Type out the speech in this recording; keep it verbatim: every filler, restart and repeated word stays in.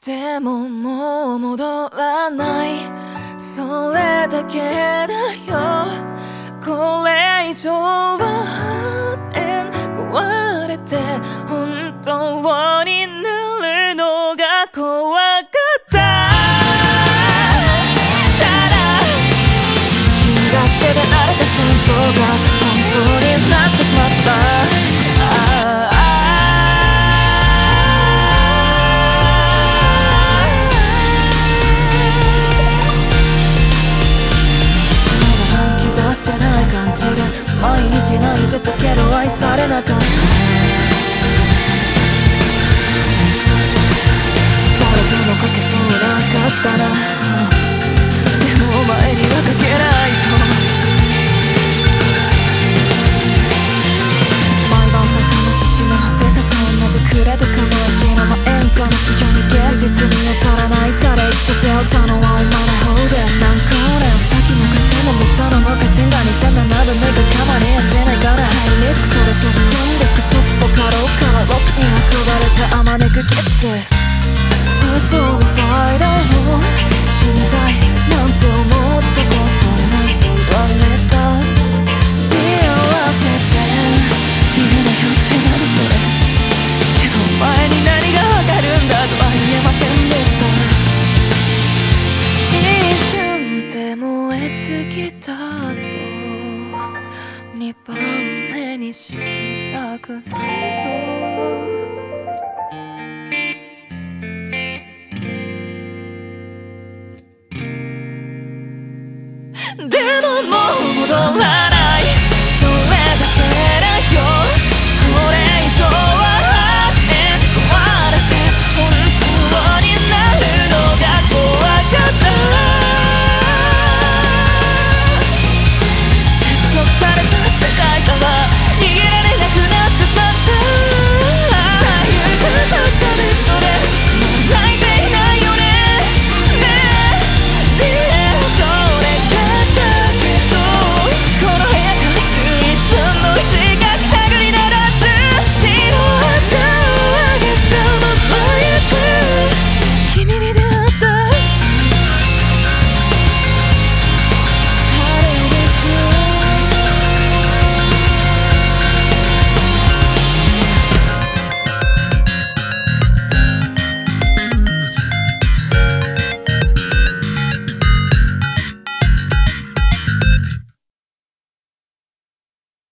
でももう戻らない、それだけだよ。これ以上は壊れて本当になるのが怖かった。ただ君が捨ててられた心臓が本当になってしまった。ああ感じで毎日泣いてたけど愛されなかった。誰ともかけそうな貸したな。でもお前にはかけないよ。毎晩さその自信の果てさそんなずくれてかの駅の前にたの気を逃げ事実に当たらないたれ一手を打ったのはお前の方です。何光年先の風も見たのの勝手がにせんななぶ目がかまり合ってないからハイリスク取れ小説デスクトップボカローからロックに憧れたあまねくキッズ。嘘みたいだろう死にたいなんて思ったことないと言われた。幸せって夢だよって何それ。けどお前に何がわかるんだとは言えませんでした。一瞬で燃え尽きたと二番目に死にたくないよ。でももう戻らない